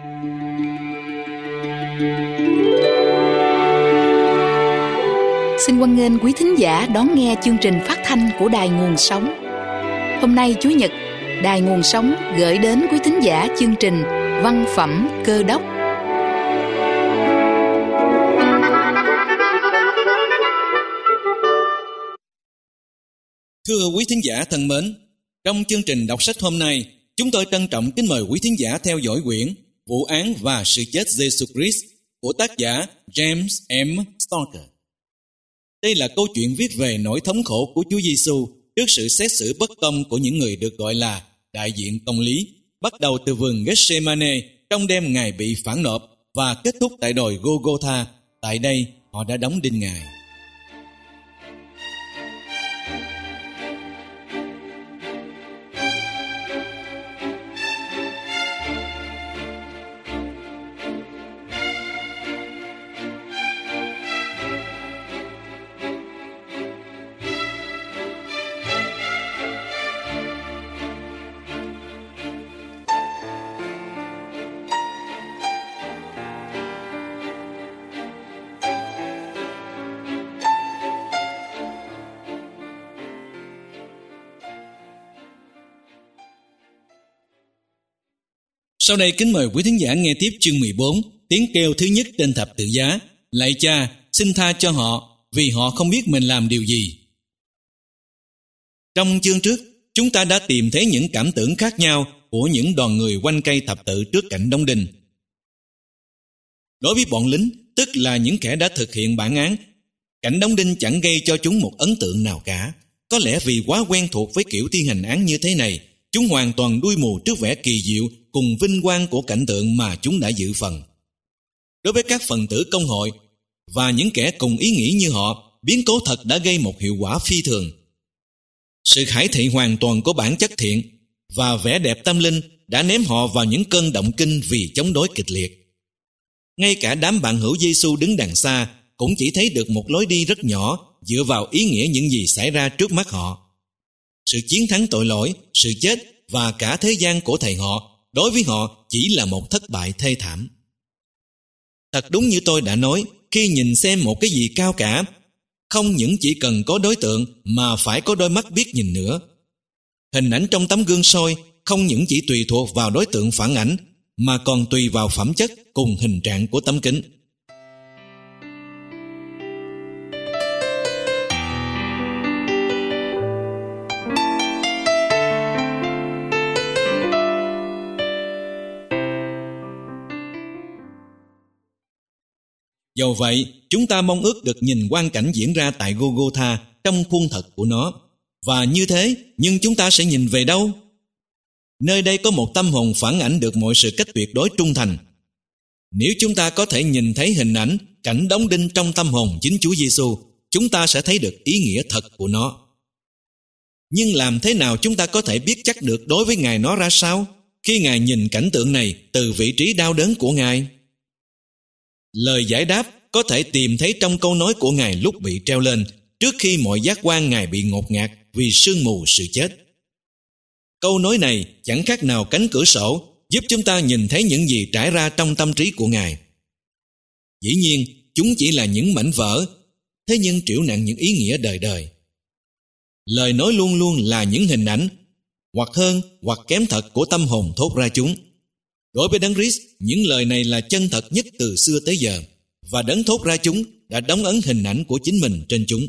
Xin hoan nghênh quý thính giả đón nghe chương trình phát thanh của Đài Nguồn Sống. Hôm nay Chủ nhật, Đài Nguồn Sống gửi đến quý thính giả chương trình Văn phẩm Cơ đốc. Thưa quý thính giả thân mến, trong chương trình đọc sách hôm nay, chúng tôi trân trọng kính mời quý thính giả theo dõi quyển Vụ án và sự chết Giêsu Christ của tác giả James M. Stoker. Đây là câu chuyện viết về nỗi thống khổ của Chúa Giêsu trước sự xét xử bất công của những người được gọi là đại diện công lý, bắt đầu từ vườn Gethsemane trong đêm Ngài bị phản nộp và kết thúc tại đồi Golgotha. Tại đây, họ đã đóng đinh Ngài. Sau đây kính mời quý thính giả nghe tiếp chương 14, tiếng kêu thứ nhất trên thập tự giá. Lạy Cha, xin tha cho họ, vì họ không biết mình làm điều gì. Trong chương trước, chúng ta đã tìm thấy những cảm tưởng khác nhau của những đoàn người quanh cây thập tự trước cảnh đóng đinh. Đối với bọn lính, tức là những kẻ đã thực hiện bản án, cảnh đóng đinh chẳng gây cho chúng một ấn tượng nào cả. Có lẽ vì quá quen thuộc với kiểu thi hành án như thế này, chúng hoàn toàn đuôi mù trước vẻ kỳ diệu cùng vinh quang của cảnh tượng mà chúng đã dự phần. Đối với các phần tử công hội và những kẻ cùng ý nghĩ như họ, biến cố thật đã gây một hiệu quả phi thường. Sự khải thị hoàn toàn của bản chất thiện và vẻ đẹp tâm linh đã ném họ vào những cơn động kinh vì chống đối kịch liệt. Ngay cả đám bạn hữu Giêsu đứng đằng xa cũng chỉ thấy được một lối đi rất nhỏ dựa vào ý nghĩa những gì xảy ra trước mắt họ. Sự chiến thắng tội lỗi, sự chết và cả thế gian của thầy họ đối với họ chỉ là một thất bại thê thảm. Thật đúng như tôi đã nói, khi nhìn xem một cái gì cao cả, không những chỉ cần có đối tượng mà phải có đôi mắt biết nhìn nữa. Hình ảnh trong tấm gương soi không những chỉ tùy thuộc vào đối tượng phản ảnh mà còn tùy vào phẩm chất cùng hình trạng của tấm kính. Dầu vậy, chúng ta mong ước được nhìn quang cảnh diễn ra tại Golgotha trong khuôn thật của nó. Và như thế, nhưng chúng ta sẽ nhìn về đâu? Nơi đây có một tâm hồn phản ảnh được mọi sự cách tuyệt đối trung thành. Nếu chúng ta có thể nhìn thấy hình ảnh, cảnh đóng đinh trong tâm hồn chính Chúa Giêsu, chúng ta sẽ thấy được ý nghĩa thật của nó. Nhưng làm thế nào chúng ta có thể biết chắc được đối với Ngài nó ra sao, khi Ngài nhìn cảnh tượng này từ vị trí đau đớn của Ngài? Lời giải đáp có thể tìm thấy trong câu nói của Ngài lúc bị treo lên, trước khi mọi giác quan Ngài bị ngột ngạt vì sương mù sự chết. Câu nói này chẳng khác nào cánh cửa sổ, giúp chúng ta nhìn thấy những gì trải ra trong tâm trí của Ngài. Dĩ nhiên, chúng chỉ là những mảnh vỡ, thế nhưng trĩu nặng những ý nghĩa đời đời. Lời nói luôn luôn là những hình ảnh, hoặc hơn hoặc kém thật của tâm hồn thốt ra chúng. Đối với Đấng Christ, những lời này là chân thật nhất từ xưa tới giờ, và Đấng thốt ra chúng đã đóng ấn hình ảnh của chính mình trên chúng.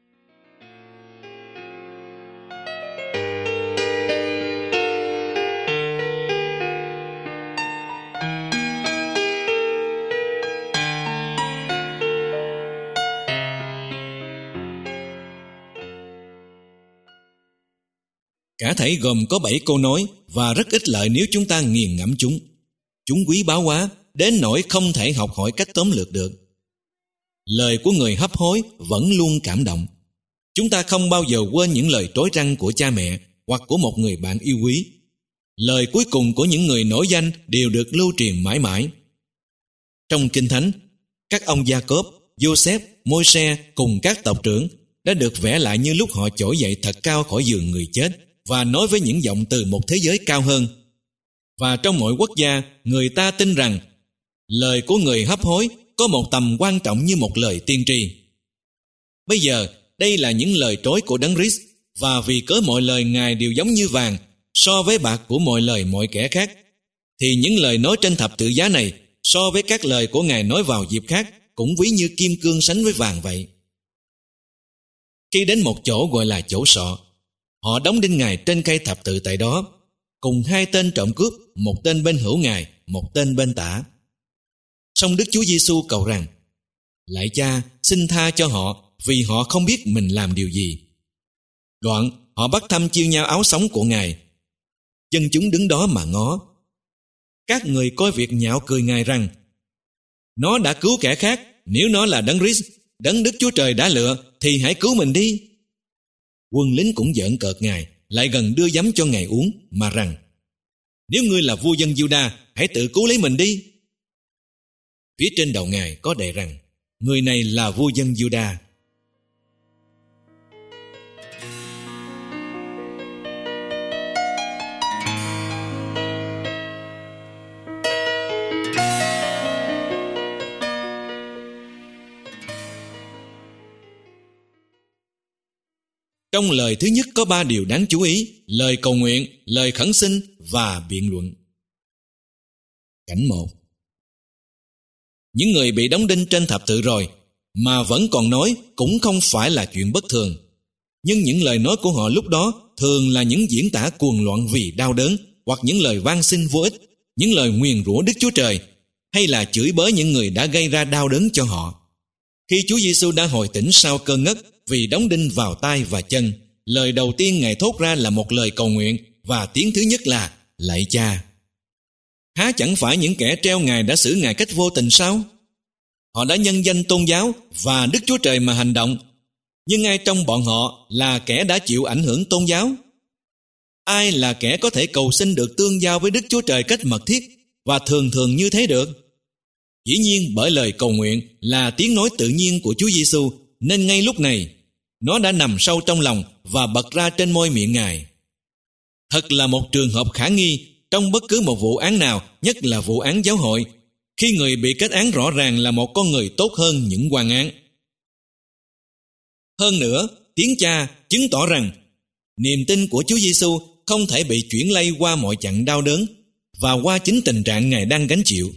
Cả thảy gồm có 7 câu nói và rất ích lợi nếu chúng ta nghiền ngẫm chúng. Chúng quý báu quá, đến nỗi không thể học hỏi cách tóm lược được. Lời của người hấp hối vẫn luôn cảm động. Chúng ta không bao giờ quên những lời trối trăng của cha mẹ hoặc của một người bạn yêu quý. Lời cuối cùng của những người nổi danh đều được lưu truyền mãi mãi. Trong Kinh Thánh, các ông Gia-cốp, Giô-xép, Môi-se cùng các tộc trưởng đã được vẽ lại như lúc họ trỗi dậy thật cao khỏi giường người chết và nói với những giọng từ một thế giới cao hơn. Và trong mọi quốc gia, người ta tin rằng lời của người hấp hối có một tầm quan trọng như một lời tiên tri. Bây giờ, đây là những lời trối của Đấng Christ, và vì cớ mọi lời Ngài đều giống như vàng so với bạc của mọi lời mọi kẻ khác, thì những lời nói trên thập tự giá này so với các lời của Ngài nói vào dịp khác cũng ví như kim cương sánh với vàng vậy. Khi đến một chỗ gọi là chỗ sọ, họ đóng đinh Ngài trên cây thập tự tại đó, cùng hai tên trộm cướp, một tên bên hữu Ngài, một tên bên tả. Song Đức Chúa Giêsu cầu rằng: Lạy Cha, xin tha cho họ, vì họ không biết mình làm điều gì. Đoạn họ bắt thăm chiêu nhau áo sống của Ngài. Dân chúng đứng đó mà ngó. Các người coi việc nhạo cười Ngài rằng: Nó đã cứu kẻ khác, nếu nó là Đấng Christ, Đấng Đức Chúa Trời đã lựa, thì hãy cứu mình đi. Quân lính cũng giỡn cợt Ngài, lại gần đưa giấm cho Ngài uống, mà rằng: Nếu ngươi là vua dân Giu-đa, hãy tự cứu lấy mình đi. Phía trên đầu Ngài có đề rằng: Người này là vua dân Giu-đa. Trong lời thứ nhất có 3 điều đáng chú ý: lời cầu nguyện, lời khẩn xin và biện luận. Cảnh 1. Những người bị đóng đinh trên thập tự rồi mà vẫn còn nói cũng không phải là chuyện bất thường. Nhưng những lời nói của họ lúc đó thường là những diễn tả cuồng loạn vì đau đớn, hoặc những lời van xin vô ích, những lời nguyền rủa Đức Chúa Trời, hay là chửi bới những người đã gây ra đau đớn cho họ. Khi Chúa Giêsu đã hồi tỉnh sau cơn ngất vì đóng đinh vào tay và chân, lời đầu tiên Ngài thốt ra là một lời cầu nguyện, và tiếng thứ nhất là: Lạy Cha. Há chẳng phải những kẻ treo Ngài đã xử Ngài cách vô tình sao? Họ đã nhân danh tôn giáo và Đức Chúa Trời mà hành động, nhưng ai trong bọn họ là kẻ đã chịu ảnh hưởng tôn giáo? Ai là kẻ có thể cầu xin được tương giao với Đức Chúa Trời cách mật thiết và thường thường như thế được? Dĩ nhiên bởi lời cầu nguyện là tiếng nói tự nhiên của Chúa Giêsu, nên ngay lúc này nó đã nằm sâu trong lòng và bật ra trên môi miệng Ngài. Thật là một trường hợp khả nghi trong bất cứ một vụ án nào, nhất là vụ án giáo hội, khi người bị kết án rõ ràng là một con người tốt hơn những quan án. Hơn nữa, tiếng Cha chứng tỏ rằng niềm tin của Chúa Giêsu không thể bị chuyển lây qua mọi chặng đau đớn và qua chính tình trạng Ngài đang gánh chịu.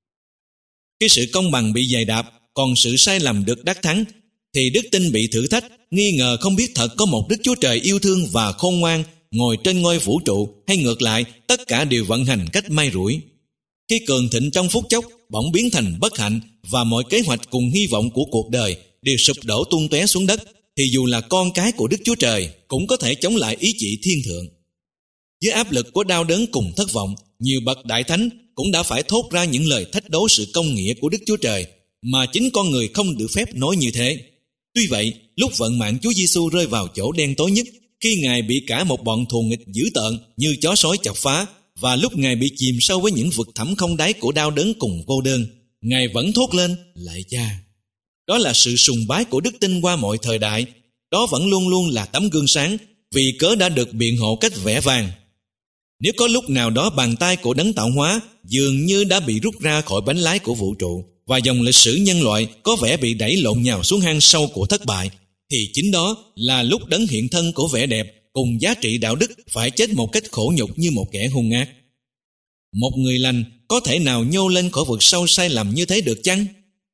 Khi sự công bằng bị giày đạp, còn sự sai lầm được đắc thắng, thì đức tin bị thử thách, nghi ngờ không biết thật có một Đức Chúa Trời yêu thương và khôn ngoan ngồi trên ngôi vũ trụ, hay ngược lại, tất cả đều vận hành cách may rủi. Khi cường thịnh trong phút chốc bỗng biến thành bất hạnh, và mọi kế hoạch cùng hy vọng của cuộc đời đều sụp đổ tung tóe xuống đất, thì dù là con cái của Đức Chúa Trời cũng có thể chống lại ý chỉ thiên thượng. Dưới áp lực của đau đớn cùng thất vọng, nhiều bậc đại thánh cũng đã phải thốt ra những lời thách đố sự công nghĩa của Đức Chúa Trời, mà chính con người không được phép nói như thế. Tuy vậy, lúc vận mạng Chúa Giêsu rơi vào chỗ đen tối nhất, khi Ngài bị cả một bọn thù nghịch dữ tợn như chó sói chọc phá, và lúc Ngài bị chìm sâu với những vực thẳm không đáy của đau đớn cùng cô đơn, Ngài vẫn thốt lên: Lạy Cha. Đó là sự sùng bái của đức tin qua mọi thời đại. Đó vẫn luôn luôn là tấm gương sáng, vì cớ đã được biện hộ cách vẻ vang. Nếu có lúc nào đó bàn tay của đấng tạo hóa dường như đã bị rút ra khỏi bánh lái của vũ trụ, và dòng lịch sử nhân loại có vẻ bị đẩy lộn nhào xuống hang sâu của thất bại, thì chính đó là lúc đấng hiện thân của vẻ đẹp cùng giá trị đạo đức phải chết một cách khổ nhục như một kẻ hung ác. Một người lành có thể nào nhô lên khỏi vực sâu sai lầm như thế được chăng?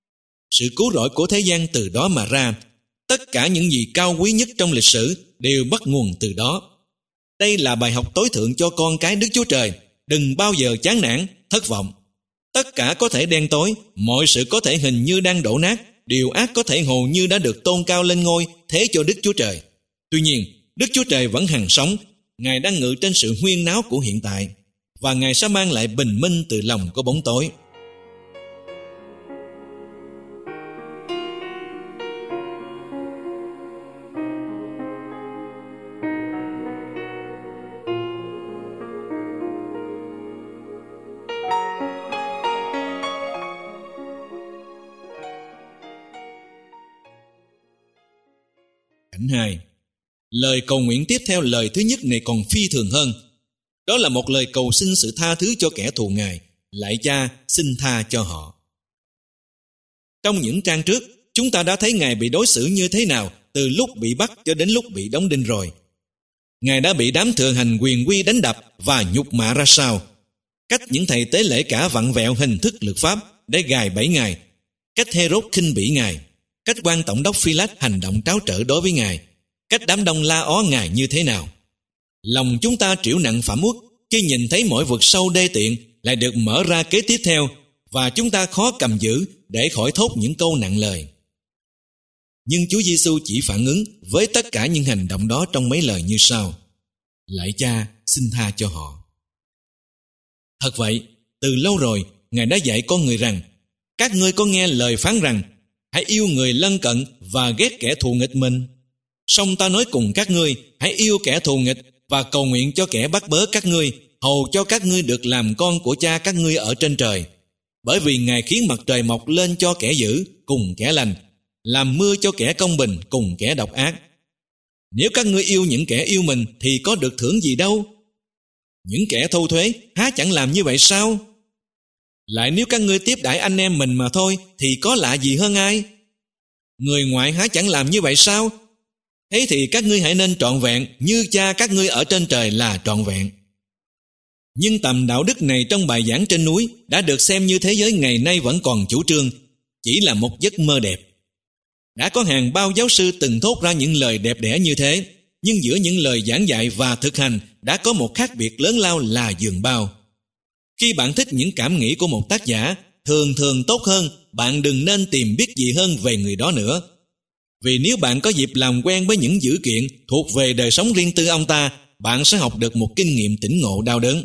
Sự cứu rỗi của thế gian từ đó mà ra. Tất cả những gì cao quý nhất trong lịch sử đều bắt nguồn từ đó. Đây là bài học tối thượng cho con cái Đức Chúa Trời. Đừng bao giờ chán nản, thất vọng. Tất cả có thể đen tối, mọi sự có thể hình như đang đổ nát, điều ác có thể hồ như đã được tôn cao lên ngôi, thế cho Đức Chúa Trời. Tuy nhiên, Đức Chúa Trời vẫn hằng sống. Ngài đang ngự trên sự huyên náo của hiện tại, và Ngài sẽ mang lại bình minh từ lòng của bóng tối. Cảnh 2. Lời cầu nguyện tiếp theo lời thứ nhất này còn phi thường hơn. Đó là một lời cầu xin sự tha thứ cho kẻ thù Ngài. Lạy Cha, xin tha cho họ. Trong những trang trước, chúng ta đã thấy Ngài bị đối xử như thế nào từ lúc bị bắt cho đến lúc bị đóng đinh rồi. Ngài đã bị đám thượng hành quyền quy đánh đập và nhục mạ ra sao? Cách những thầy tế lễ cả vặn vẹo hình thức luật pháp để gài bẫy Ngài, cách Hê-rốt khinh bỉ Ngài, cách quan tổng đốc Phi-lát hành động tráo trở đối với Ngài, cách đám đông la ó Ngài như thế nào. Lòng chúng ta trĩu nặng phản uất khi nhìn thấy mỗi vực sâu đê tiện lại được mở ra kế tiếp theo, và chúng ta khó cầm giữ để khỏi thốt những câu nặng lời. Nhưng Chúa Giêsu chỉ phản ứng với tất cả những hành động đó trong mấy lời như sau: Lạy Cha, xin tha cho họ. Thật vậy, từ lâu rồi Ngài đã dạy con người rằng: các ngươi có nghe lời phán rằng, hãy yêu người lân cận và ghét kẻ thù nghịch mình. Song ta nói cùng các ngươi, hãy yêu kẻ thù nghịch và cầu nguyện cho kẻ bắt bớ các ngươi, hầu cho các ngươi được làm con của Cha các ngươi ở trên trời. Bởi vì Ngài khiến mặt trời mọc lên cho kẻ dữ cùng kẻ lành, làm mưa cho kẻ công bình cùng kẻ độc ác. Nếu các ngươi yêu những kẻ yêu mình thì có được thưởng gì đâu? Những kẻ thâu thuế há chẳng làm như vậy sao? Lại nếu các ngươi tiếp đãi anh em mình mà thôi thì có lạ gì hơn ai? Người ngoại há chẳng làm như vậy sao? Thế thì các ngươi hãy nên trọn vẹn như Cha các ngươi ở trên trời là trọn vẹn. Nhưng tầm đạo đức này trong bài giảng trên núi đã được xem như thế giới ngày nay vẫn còn chủ trương, chỉ là một giấc mơ đẹp. Đã có hàng bao giáo sư từng thốt ra những lời đẹp đẽ như thế, nhưng giữa những lời giảng dạy và thực hành đã có một khác biệt lớn lao là giường bao. Khi bạn thích những cảm nghĩ của một tác giả, thường tốt hơn bạn đừng nên tìm biết gì hơn về người đó nữa. Vì nếu bạn có dịp làm quen với những dữ kiện thuộc về đời sống riêng tư ông ta, bạn sẽ học được một kinh nghiệm tỉnh ngộ đau đớn.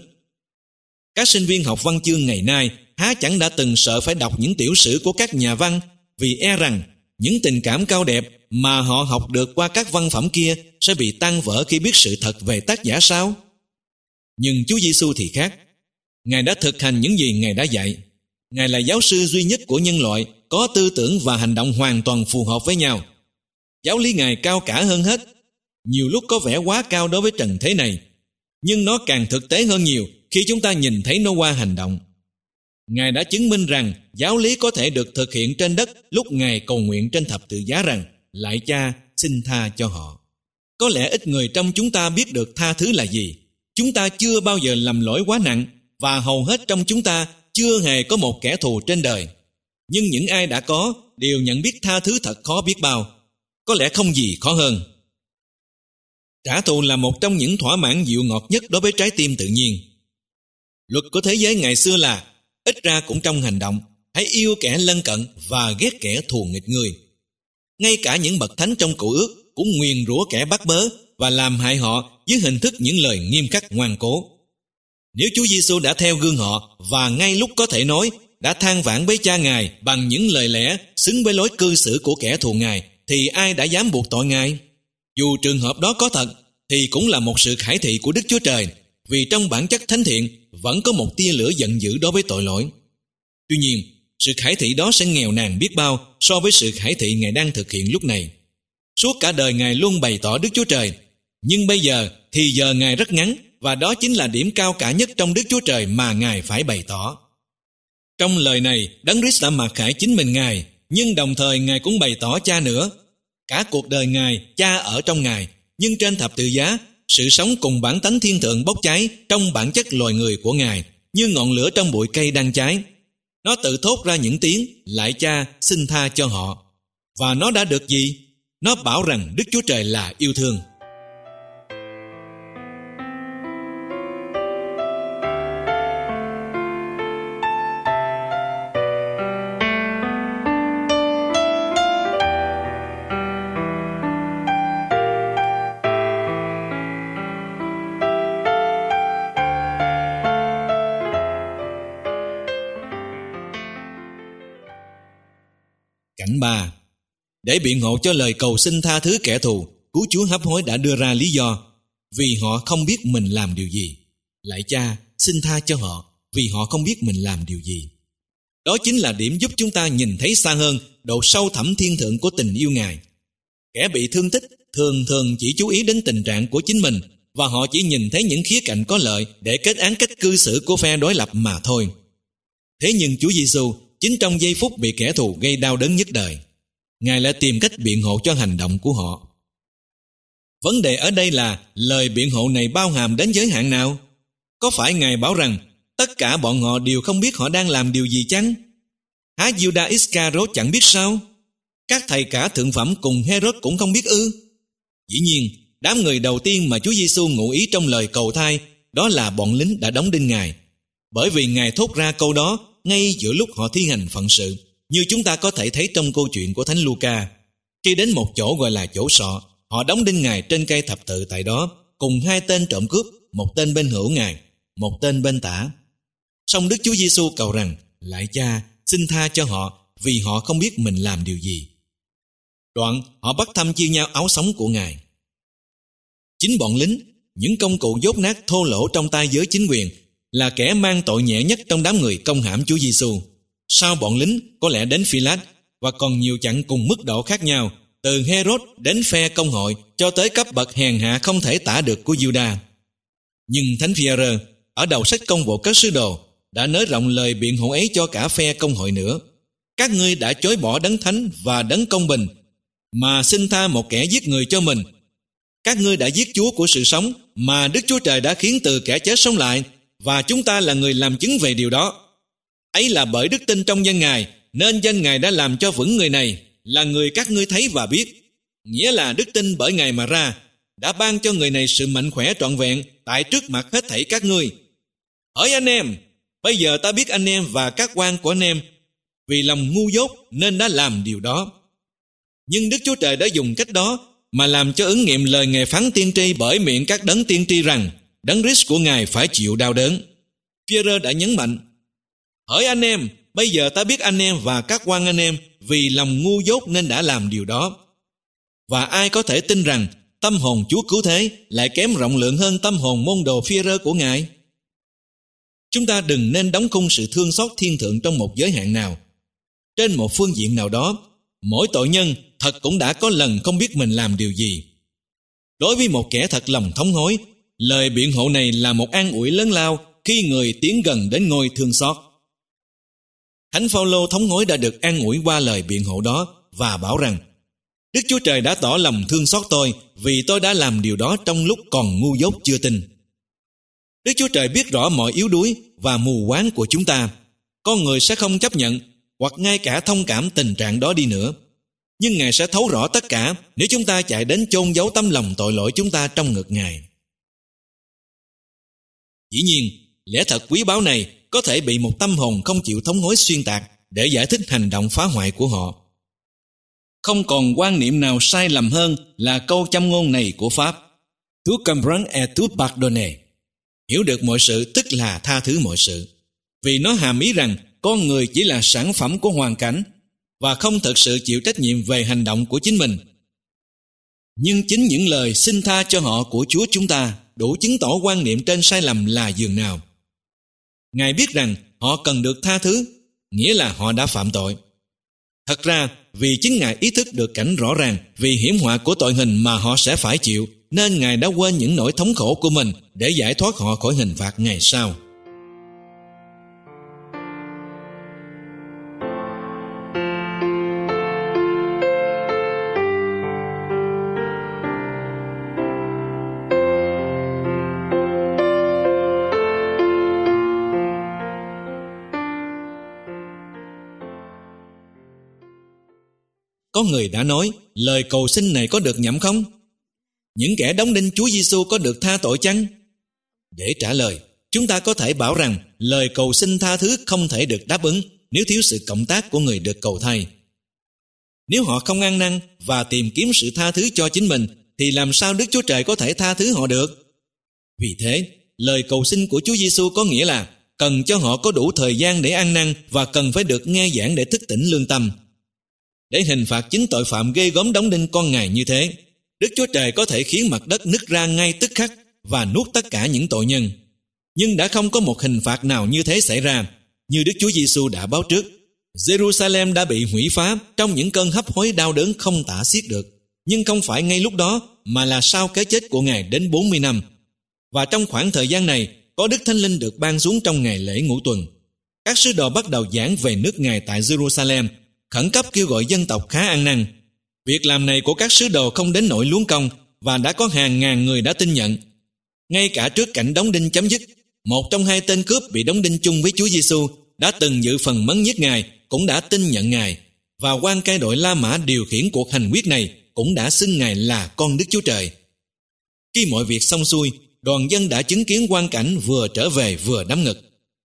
Các sinh viên học văn chương ngày nay há chẳng đã từng sợ phải đọc những tiểu sử của các nhà văn, vì e rằng những tình cảm cao đẹp mà họ học được qua các văn phẩm kia sẽ bị tan vỡ khi biết sự thật về tác giả sao? Nhưng Chúa Giêsu thì khác. Ngài đã thực hành những gì Ngài đã dạy. Ngài là giáo sư duy nhất của nhân loại, có tư tưởng và hành động hoàn toàn phù hợp với nhau. Giáo lý Ngài cao cả hơn hết. Nhiều lúc có vẻ quá cao đối với trần thế này, nhưng nó càng thực tế hơn nhiều khi chúng ta nhìn thấy nó qua hành động. Ngài đã chứng minh rằng giáo lý có thể được thực hiện trên đất lúc Ngài cầu nguyện trên thập tự giá rằng: Lạy Cha, xin tha cho họ. Có lẽ ít người trong chúng ta biết được tha thứ là gì. Chúng ta chưa bao giờ làm lỗi quá nặng, và hầu hết trong chúng ta chưa hề có một kẻ thù trên đời. Nhưng những ai đã có đều nhận biết tha thứ thật khó biết bao. Có lẽ không gì khó hơn. Trả thù là một trong những thỏa mãn dịu ngọt nhất đối với trái tim tự nhiên. Luật của thế giới ngày xưa là, ít ra cũng trong hành động, hãy yêu kẻ lân cận và ghét kẻ thù nghịch người. Ngay cả những bậc thánh trong Cựu Ước cũng nguyền rủa kẻ bắt bớ và làm hại họ dưới hình thức những lời nghiêm khắc ngoan cố. Nếu Chúa Giêsu đã theo gương họ và ngay lúc có thể nói đã than vãn với Cha Ngài bằng những lời lẽ xứng với lối cư xử của kẻ thù Ngài, thì ai đã dám buộc tội Ngài? Dù trường hợp đó có thật thì cũng là một sự khải thị của Đức Chúa Trời, vì trong bản chất thánh thiện vẫn có một tia lửa giận dữ đối với tội lỗi. Tuy nhiên, sự khải thị đó sẽ nghèo nàn biết bao so với sự khải thị Ngài đang thực hiện lúc này. Suốt cả đời Ngài luôn bày tỏ Đức Chúa Trời, nhưng bây giờ thì giờ Ngài rất ngắn, và đó chính là điểm cao cả nhất trong Đức Chúa Trời mà Ngài phải bày tỏ. Trong lời này, Đấng Christ đã mặc khải chính mình Ngài, nhưng đồng thời Ngài cũng bày tỏ Cha nữa. Cả cuộc đời Ngài, Cha ở trong Ngài, nhưng trên thập tự giá, sự sống cùng bản tánh thiên thượng bốc cháy trong bản chất loài người của Ngài, như ngọn lửa trong bụi cây đang cháy. Nó tự thốt ra những tiếng: Lạy Cha, xin tha cho họ. Và nó đã được gì? Nó bảo rằng Đức Chúa Trời là yêu thương. Cảnh 3. Để biện hộ cho lời cầu xin tha thứ kẻ thù, cứu Chúa hấp hối đã đưa ra lý do: vì họ không biết mình làm điều gì. Lạy Cha, xin tha cho họ, vì họ không biết mình làm điều gì. Đó chính là điểm giúp chúng ta nhìn thấy xa hơn độ sâu thẳm thiên thượng của tình yêu Ngài. Kẻ bị thương tích thường chỉ chú ý đến tình trạng của chính mình và họ chỉ nhìn thấy những khía cạnh có lợi để kết án cách cư xử của phe đối lập mà thôi. Thế nhưng Chúa Giêsu chính trong giây phút bị kẻ thù gây đau đớn nhất đời, Ngài lại tìm cách biện hộ cho hành động của họ. Vấn đề ở đây là lời biện hộ này bao hàm đến giới hạn nào? Có phải Ngài bảo rằng tất cả bọn họ đều không biết họ đang làm điều gì chăng? Há Judas Iscariot chẳng biết sao? Các thầy cả thượng phẩm cùng Herod cũng không biết ư? Dĩ nhiên, đám người đầu tiên mà Chúa Giêsu ngụ ý trong lời cầu thai đó là bọn lính đã đóng đinh Ngài, bởi vì Ngài thốt ra câu đó ngay giữa lúc họ thi hành phận sự, như chúng ta có thể thấy trong câu chuyện của Thánh Luca. Khi đến một chỗ gọi là chỗ sọ, họ đóng đinh Ngài trên cây thập tự tại đó, cùng hai tên trộm cướp, một tên bên hữu Ngài, một tên bên tả. Song Đức Chúa Giêsu cầu rằng: Lạy Cha, xin tha cho họ, vì họ không biết mình làm điều gì. Đoạn họ bắt thăm chia nhau áo sống của Ngài. Chính bọn lính, những công cụ dốt nát thô lỗ trong tay giới chính quyền, là kẻ mang tội nhẹ nhất trong đám người công hãm Chúa Giêsu. Sau bọn lính có lẽ đến Phi-lát, và còn nhiều chặng cùng mức độ khác nhau, từ Herod đến phe công hội cho tới cấp bậc hèn hạ không thể tả được của Judas. Nhưng Thánh Phi-e-rơ ở đầu sách công vụ các sứ đồ đã nới rộng lời biện hộ ấy cho cả phe công hội nữa. Các ngươi đã chối bỏ đấng thánh và đấng công bình, mà xin tha một kẻ giết người cho mình. Các ngươi đã giết Chúa của sự sống, mà Đức Chúa Trời đã khiến từ kẻ chết sống lại, và chúng ta là người làm chứng về điều đó. Ấy là bởi đức tin trong danh Ngài, nên danh Ngài đã làm cho vững người này, là người các ngươi thấy và biết. Nghĩa là đức tin bởi Ngài mà ra, đã ban cho người này sự mạnh khỏe trọn vẹn tại trước mặt hết thảy các ngươi. Hỡi anh em, bây giờ ta biết anh em và các quan của anh em vì lòng ngu dốt nên đã làm điều đó. Nhưng Đức Chúa Trời đã dùng cách đó mà làm cho ứng nghiệm lời Ngài phán tiên tri bởi miệng các đấng tiên tri rằng đấng Christ của Ngài phải chịu đau đớn. Phi-e-rơ đã nhấn mạnh: Hỡi anh em, bây giờ ta biết anh em và các quan anh em vì lòng ngu dốt nên đã làm điều đó. Và ai có thể tin rằng tâm hồn Chúa cứu thế lại kém rộng lượng hơn tâm hồn môn đồ Phi-e-rơ của Ngài? Chúng ta đừng nên đóng khung sự thương xót thiên thượng trong một giới hạn nào. Trên một phương diện nào đó, mỗi tội nhân thật cũng đã có lần không biết mình làm điều gì. Đối với một kẻ thật lòng thống hối, lời biện hộ này là một an ủi lớn lao khi người tiến gần đến ngôi thương xót. Thánh Phao-lô thống hối đã được an ủi qua lời biện hộ đó và bảo rằng: Đức Chúa Trời đã tỏ lòng thương xót tôi vì tôi đã làm điều đó trong lúc còn ngu dốt chưa tin. Đức Chúa Trời biết rõ mọi yếu đuối và mù quáng của chúng ta. Con người sẽ không chấp nhận hoặc ngay cả thông cảm tình trạng đó đi nữa. Nhưng Ngài sẽ thấu rõ tất cả nếu chúng ta chạy đến chôn giấu tấm lòng tội lỗi chúng ta trong ngực Ngài. Dĩ nhiên, lẽ thật quý báu này có thể bị một tâm hồn không chịu thống hối xuyên tạc để giải thích hành động phá hoại của họ. Không còn quan niệm nào sai lầm hơn là câu châm ngôn này của Pháp: Tout comprendre et tout pardonner. Hiểu được mọi sự tức là tha thứ mọi sự, vì nó hàm ý rằng con người chỉ là sản phẩm của hoàn cảnh và không thực sự chịu trách nhiệm về hành động của chính mình. Nhưng chính những lời xin tha cho họ của Chúa chúng ta đủ chứng tỏ quan niệm trên sai lầm là dường nào. Ngài biết rằng họ cần được tha thứ, nghĩa là họ đã phạm tội. Thật ra, vì chính Ngài ý thức được cảnh rõ ràng vì hiểm họa của tội hình mà họ sẽ phải chịu, nên Ngài đã quên những nỗi thống khổ của mình để giải thoát họ khỏi hình phạt ngày sau. Có người đã nói, lời cầu xin này có được nhẩm không? Những kẻ đóng đinh Chúa Giêsu có được tha tội chăng? Để trả lời, chúng ta có thể bảo rằng lời cầu xin tha thứ không thể được đáp ứng nếu thiếu sự cộng tác của người được cầu thay. Nếu họ không ăn năn và tìm kiếm sự tha thứ cho chính mình, thì làm sao Đức Chúa Trời có thể tha thứ họ được? Vì thế, lời cầu xin của Chúa Giêsu có nghĩa là cần cho họ có đủ thời gian để ăn năn và cần phải được nghe giảng để thức tỉnh lương tâm. Để hình phạt chính tội phạm ghê gớm đóng đinh con Ngài như thế, Đức Chúa Trời có thể khiến mặt đất nứt ra ngay tức khắc và nuốt tất cả những tội nhân. Nhưng đã không có một hình phạt nào như thế xảy ra. Như Đức Chúa Giêsu đã báo trước, Jerusalem đã bị hủy phá trong những cơn hấp hối đau đớn không tả xiết được. Nhưng không phải ngay lúc đó, mà là sau cái chết của Ngài đến 40 năm, Và trong khoảng thời gian này, có Đức Thánh Linh được ban xuống trong ngày lễ Ngũ Tuần. Các sứ đồ bắt đầu giảng về nước Ngài tại Jerusalem, khẩn cấp kêu gọi dân tộc khá ăn năn. Việc làm này của các sứ đồ không đến nỗi luống công, và đã có hàng ngàn người đã tin nhận. Ngay cả trước cảnh đóng đinh chấm dứt, một trong hai tên cướp bị đóng đinh chung với Chúa Giêsu đã từng dự phần mấn giết Ngài, cũng đã tin nhận Ngài, và quan cai đội La Mã điều khiển cuộc hành quyết này cũng đã xưng Ngài là con Đức Chúa Trời. Khi mọi việc xong xuôi, đoàn dân đã chứng kiến quang cảnh vừa trở về vừa đấm ngực.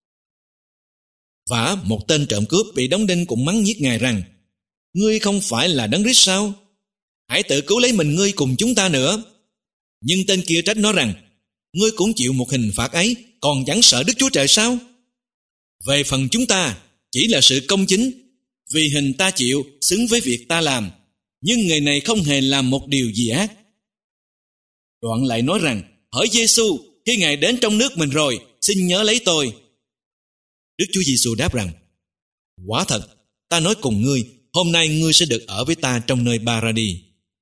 Và một tên trộm cướp bị đóng đinh cũng mắng nhiếc Ngài rằng: "Ngươi không phải là Đấng Christ sao? Hãy tự cứu lấy mình ngươi cùng chúng ta nữa." Nhưng tên kia trách nó rằng: "Ngươi cũng chịu một hình phạt ấy, còn chẳng sợ Đức Chúa Trời sao? Về phần chúng ta, chỉ là sự công chính, vì hình ta chịu xứng với việc ta làm, nhưng người này không hề làm một điều gì ác." Đoạn lại nói rằng: "Hỡi Giêsu, khi Ngài đến trong nước mình rồi, xin nhớ lấy tôi." Đức Chúa Giêsu đáp rằng: "Quả thật, ta nói cùng ngươi, hôm nay ngươi sẽ được ở với ta trong nơi Ba-ra-đi."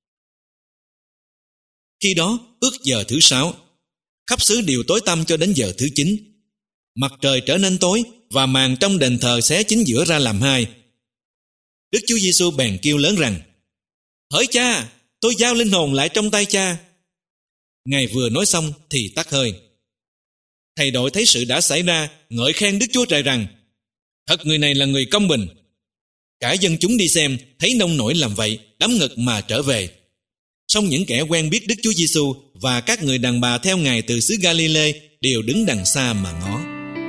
Khi đó, ước giờ thứ 6, khắp xứ đều tối tăm cho đến giờ thứ 9. Mặt trời trở nên tối và màn trong đền thờ xé chính giữa ra làm hai. Đức Chúa Giêsu bèn kêu lớn rằng: "Hỡi Cha, tôi giao linh hồn lại trong tay Cha." Ngài vừa nói xong thì tắt hơi. Thầy đội thấy sự đã xảy ra, ngợi khen Đức Chúa Trời rằng: "Thật người này là người công bình." Cả dân chúng đi xem thấy nông nổi làm vậy, đấm ngực mà trở về. Song những kẻ quen biết Đức Chúa Giêsu và các người đàn bà theo Ngài từ xứ Ga-li-lê đều đứng đằng xa mà ngó.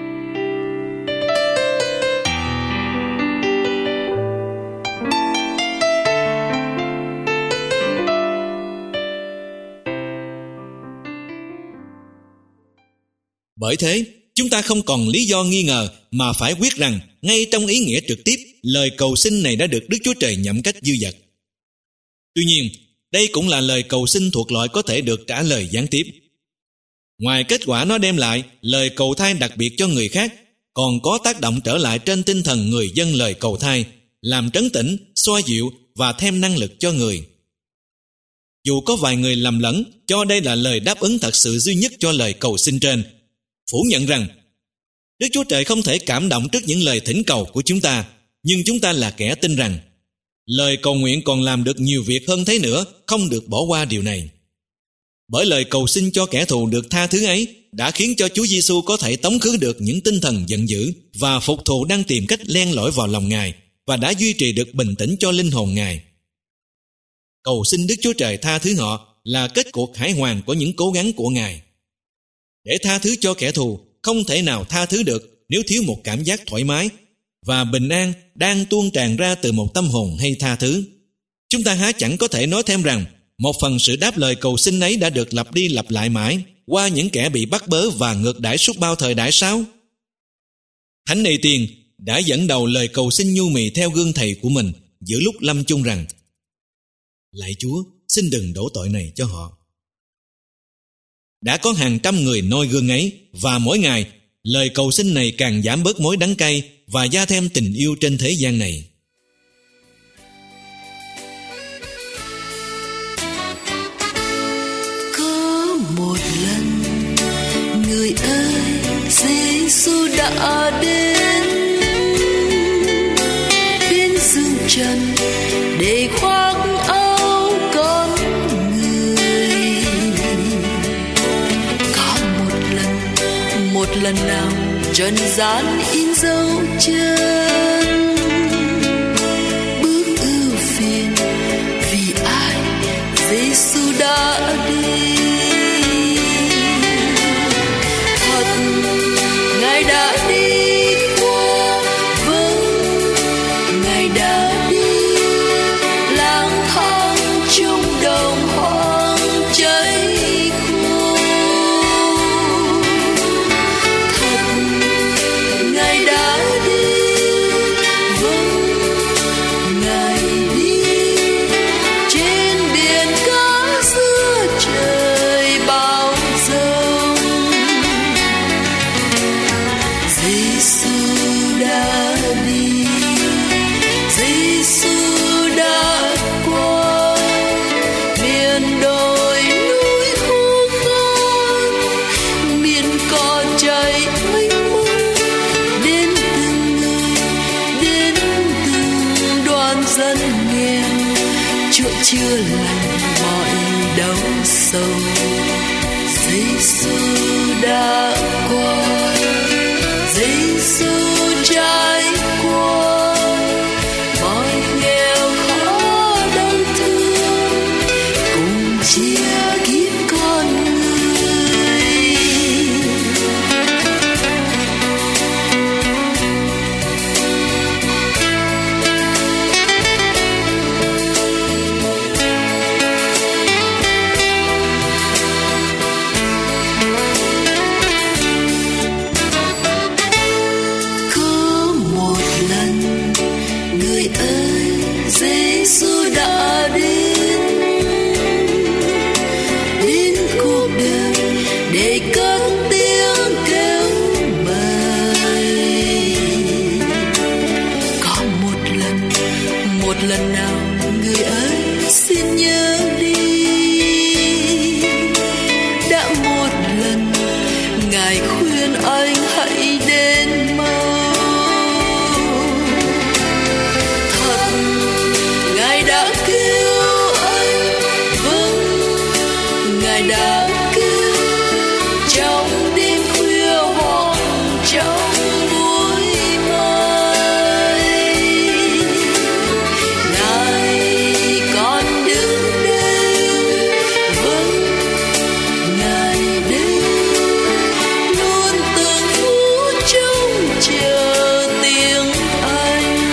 Bởi thế, chúng ta không còn lý do nghi ngờ mà phải quyết rằng ngay trong ý nghĩa trực tiếp, lời cầu xin này đã được Đức Chúa Trời nhậm cách dư dật. Tuy nhiên, đây cũng là lời cầu xin thuộc loại có thể được trả lời gián tiếp. Ngoài kết quả nó đem lại, lời cầu thai đặc biệt cho người khác, còn có tác động trở lại trên tinh thần người dân lời cầu thai, làm trấn tĩnh, xoa dịu và thêm năng lực cho người. Dù có vài người lầm lẫn cho đây là lời đáp ứng thật sự duy nhất cho lời cầu xin trên, phủ nhận rằng Đức Chúa Trời không thể cảm động trước những lời thỉnh cầu của chúng ta, nhưng chúng ta là kẻ tin rằng lời cầu nguyện còn làm được nhiều việc hơn thế nữa, không được bỏ qua điều này. Bởi lời cầu xin cho kẻ thù được tha thứ ấy đã khiến cho Chúa Giêsu có thể tống khứ được những tinh thần giận dữ và phục thù đang tìm cách len lỏi vào lòng Ngài, và đã duy trì được bình tĩnh cho linh hồn Ngài. Cầu xin Đức Chúa Trời tha thứ họ là kết cuộc hải hoàn của những cố gắng của Ngài. Để tha thứ cho kẻ thù không thể nào tha thứ được nếu thiếu một cảm giác thoải mái và bình an đang tuôn tràn ra từ một tâm hồn hay tha thứ. Chúng ta há chẳng có thể nói thêm rằng một phần sự đáp lời cầu xin ấy đã được lặp đi lặp lại mãi qua những kẻ bị bắt bớ và ngược đãi suốt bao thời đại sao? Thánh Nê Tiên đã dẫn đầu lời cầu xin nhu mì theo gương thầy của mình giữa lúc lâm chung rằng: "Lạy Chúa, xin đừng đổ tội này cho họ." Đã có hàng trăm người noi gương ấy, và mỗi ngày lời cầu xin này càng giảm bớt mối đắng cay và gia thêm tình yêu trên thế gian này. Có một lần, người ơi, Giêsu đã đến dương trần để khoác áo con người. Có một lần nào trần gian in dấu chân, bước ưu phiền vì ai Giêsu đã đi. Thật Ngài đã đi qua, vâng Ngài đã đi lang thang trong đồng hoang cháy khô. Thật Ngài đã dân nghèo, Chúa chưa lành mọi đau sầu. Giêsu đã qua, Giêsu trải qua mọi nghèo khó đau thương, cùng chia kiếp con người. Có một lần người ơi, Giêsu đã đến cuộc đời để cất tiếng kêu mời. Có một lần nào người ơi xin nhớ đi, đã một lần Ngài khuyên anh hãy đến mau. Thật Ngài đã kêu anh, vâng Ngài đã kêu trong đêm khuya hoặc trong buổi mai. Ngài còn đứng đây, vâng Ngài đến luôn từng phút trông chờ tiếng anh.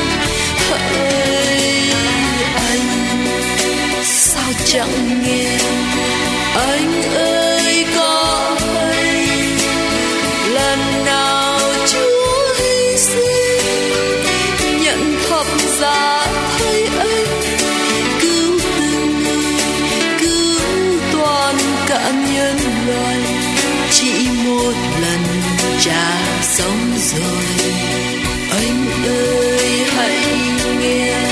Hỡi anh, sao chẳng nghe anh ơi, có hay lần nào Chúa hy sinh nhận thập giá thay anh, cứu từng người, cứu toàn cả nhân loại, chỉ một lần trả sống rồi. Anh ơi hãy nghe,